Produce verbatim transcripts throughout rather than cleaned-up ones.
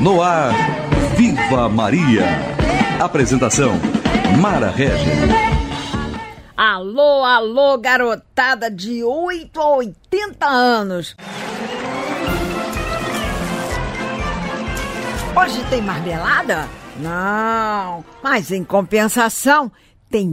No ar, Viva Maria. Apresentação, Mara Regis. Alô, alô, garotada de oito a oitenta anos. Hoje tem marmelada? Não, mas em compensação tem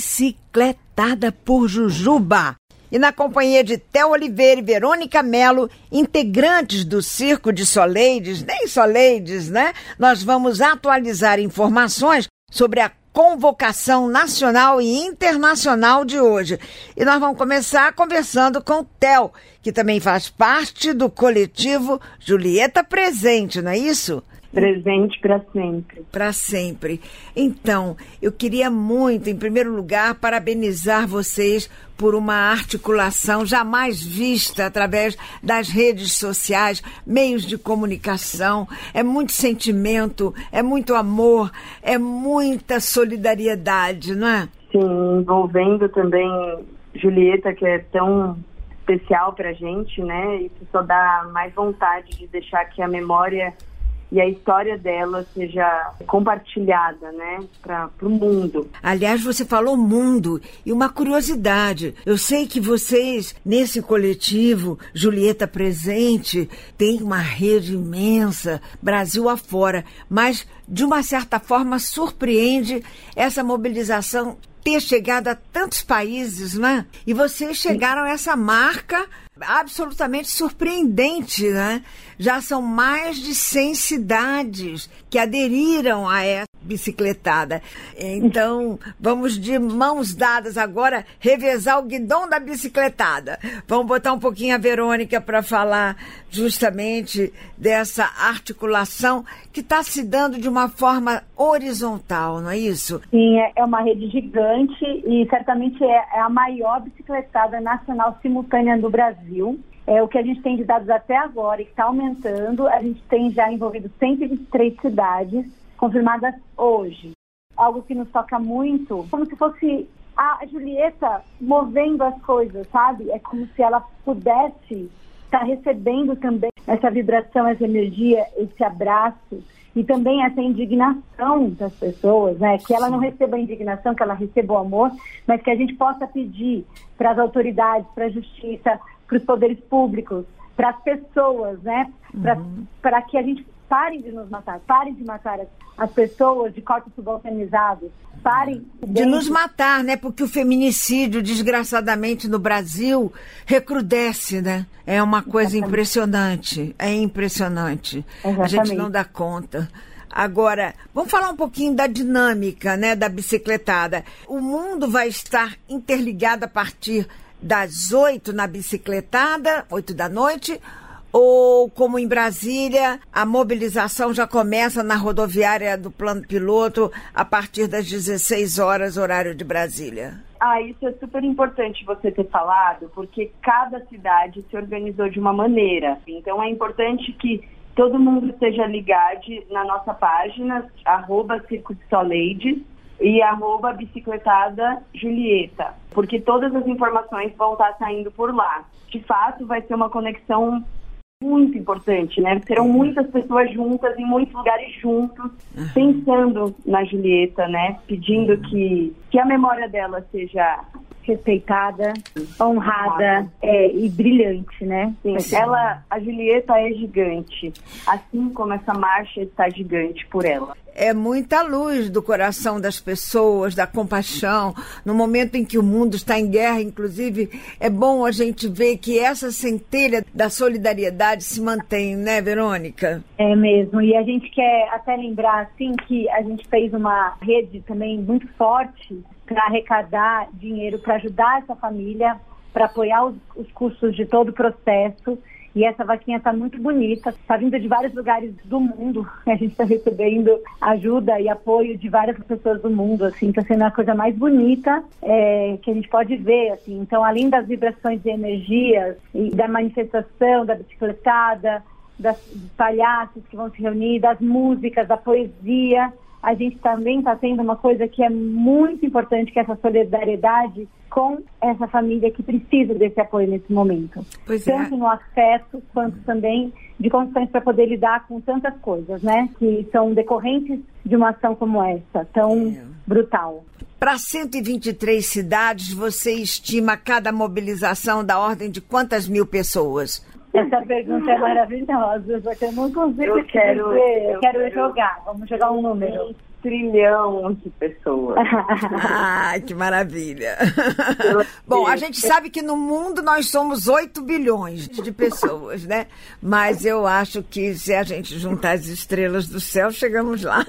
bicicletada por Jujuba. E na companhia de Theo Oliveira e Verônica Melo, integrantes do Circo de Soleides, nem Soleides, né? Nós vamos atualizar informações sobre a convocação nacional e internacional de hoje. E nós vamos começar conversando com o Theo, que também faz parte do coletivo Julieta Presente, não é isso? Presente para sempre. Para sempre. Então, eu queria muito, em primeiro lugar, parabenizar vocês por uma articulação jamais vista através das redes sociais, meios de comunicação. É muito sentimento, é muito amor, é muita solidariedade, não é? Sim, envolvendo também Julieta, que é tão especial para a gente, né? Isso só dá mais vontade de deixar que a memória e a história dela seja compartilhada, né, para o mundo. Aliás, você falou mundo, e uma curiosidade. Eu sei que vocês, nesse coletivo Julieta Presente, tem uma rede imensa, Brasil afora, mas, de uma certa forma, surpreende essa mobilização ter chegado a tantos países, né? E vocês chegaram a essa marca absolutamente surpreendente, né? Já são mais de cem cidades que aderiram a essa bicicletada. Então, vamos de mãos dadas agora revezar o guidão da bicicletada. Vamos botar um pouquinho a Verônica para falar justamente dessa articulação que está se dando de uma forma horizontal, não é isso? Sim, é uma rede gigante e certamente é a maior bicicletada nacional simultânea do Brasil. É o que a gente tem de dados até agora e que está aumentando. A gente tem já envolvido cento e vinte e três cidades confirmadas hoje. Algo que nos toca muito, como se fosse a Julieta movendo as coisas, sabe? É como se ela pudesse estar recebendo também essa vibração, essa energia, esse abraço e também essa indignação das pessoas, né? Que ela não receba a indignação, que ela receba o amor, mas que a gente possa pedir para as autoridades, para a justiça, para os poderes públicos, para as pessoas, né? Uhum. Para que a gente parem de nos matar, parem de matar as, as pessoas de corpos subalternizados, parem de dentro... nos matar, né? Porque o feminicídio, desgraçadamente, no Brasil, recrudesce, né? É uma coisa Exatamente. impressionante, é impressionante. Exatamente. A gente não dá conta. Agora, vamos falar um pouquinho da dinâmica, né, da bicicletada. O mundo vai estar interligado a partir das oito na bicicletada, oito da noite, ou como em Brasília, a mobilização já começa na rodoviária do Plano Piloto a partir das dezesseis horas, horário de Brasília? Ah, isso é super importante você ter falado, porque cada cidade se organizou de uma maneira. Então é importante que todo mundo esteja ligado na nossa página, arroba Circo de Soleides e arroba Bicicletada Julieta, porque todas as informações vão estar saindo por lá. De fato, vai ser uma conexão muito importante, né? Serão muitas pessoas juntas, em muitos lugares juntos, uhum. pensando na Julieta, né? Pedindo uhum. que, que a memória dela seja respeitada, honrada é, e brilhante, né? Sim, ela, a Julieta é gigante, assim como essa marcha está gigante por ela. É muita luz do coração das pessoas, da compaixão. No momento em que o mundo está em guerra, inclusive, é bom a gente ver que essa centelha da solidariedade se mantém, né, Verônica? É mesmo. E a gente quer até lembrar, assim, que a gente fez uma rede também muito forte para arrecadar dinheiro para ajudar essa família, para apoiar os, os custos de todo o processo. E essa vaquinha está muito bonita, está vindo de vários lugares do mundo. A gente está recebendo ajuda e apoio de várias pessoas do mundo, assim, está sendo a coisa mais bonita é, que a gente pode ver, assim. Então, além das vibrações de energias e da manifestação, da bicicletada, das, dos palhaços que vão se reunir, das músicas, da poesia, a gente também está tendo uma coisa que é muito importante, que é essa solidariedade com essa família que precisa desse apoio nesse momento. Pois Tanto é. no afeto, quanto também de condições para poder lidar com tantas coisas, né? Que são decorrentes de uma ação como essa, tão é. brutal. Para cento e vinte e três cidades, você estima cada mobilização da ordem de quantas mil pessoas? Essa pergunta é maravilhosa, só que eu não consigo eu quero, dizer. Eu, eu quero, quero jogar, vamos jogar um número. Um trilhão de pessoas. Ai, que maravilha. Bom, a gente sabe que no mundo nós somos oito bilhões de pessoas, né? Mas eu acho que se a gente juntar as estrelas do céu, chegamos lá.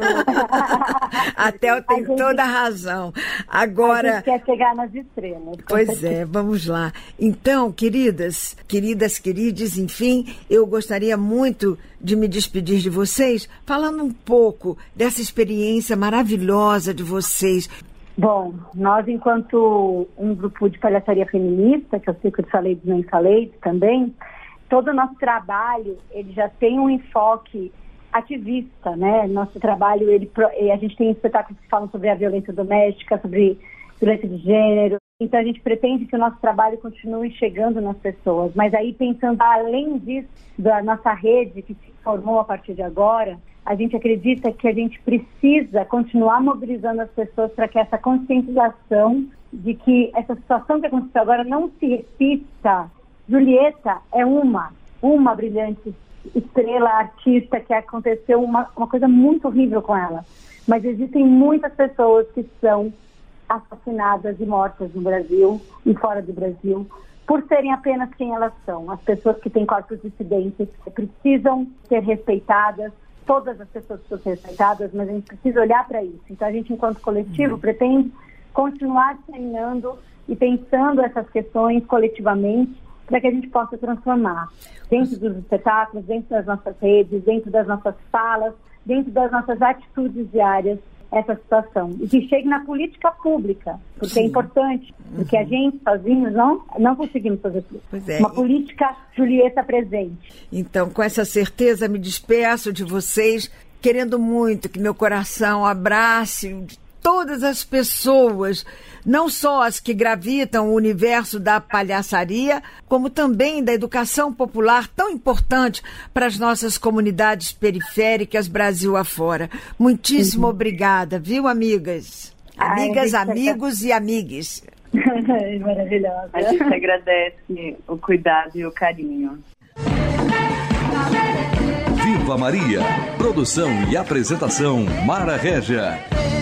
A Theo tem a gente, toda a razão. Agora, a gente quer chegar nas estrelas. Pois é, vamos lá. Então, queridas, queridas, queridos, enfim, eu gostaria muito de me despedir de vocês, falando um pouco dessa experiência maravilhosa de vocês. Bom, nós, enquanto um grupo de palhaçaria feminista, que eu sei que eu falei do Nem Falei também, todo o nosso trabalho, ele já tem um enfoque ativista, né? Nosso trabalho, ele, a gente tem espetáculos que falam sobre a violência doméstica, sobre violência de gênero. Então, a gente pretende que o nosso trabalho continue chegando nas pessoas. Mas aí, pensando além disso, da nossa rede que se formou a partir de agora, a gente acredita que a gente precisa continuar mobilizando as pessoas para que essa conscientização de que essa situação que aconteceu agora não se repita. Julieta é uma, uma brilhante estrela, artista, que aconteceu uma, uma coisa muito horrível com ela. Mas existem muitas pessoas que são assassinadas e mortas no Brasil e fora do Brasil, por serem apenas quem elas são. As pessoas que têm corpos dissidentes precisam ser respeitadas, todas as pessoas precisam ser respeitadas, mas a gente precisa olhar para isso. Então a gente, enquanto coletivo, uhum. pretende continuar disseminando e pensando essas questões coletivamente para que a gente possa transformar dentro dos espetáculos, dentro das nossas redes, dentro das nossas falas, dentro das nossas atitudes diárias, essa situação. E que chegue na política pública, porque Sim. é importante, porque uhum. a gente, sozinhos, não, não conseguimos fazer tudo. Pois é. Uma política Julieta presente. Então, com essa certeza, me despeço de vocês, querendo muito que meu coração abrace todas as pessoas, não só as que gravitam o universo da palhaçaria, como também da educação popular, tão importante para as nossas comunidades periféricas, Brasil afora. Muitíssimo uhum. obrigada, viu, amigas? Ai, amigas, amigos e amigues. Maravilhosa. A gente agradece o cuidado e o carinho. Viva Maria! Produção e apresentação, Mara Régia.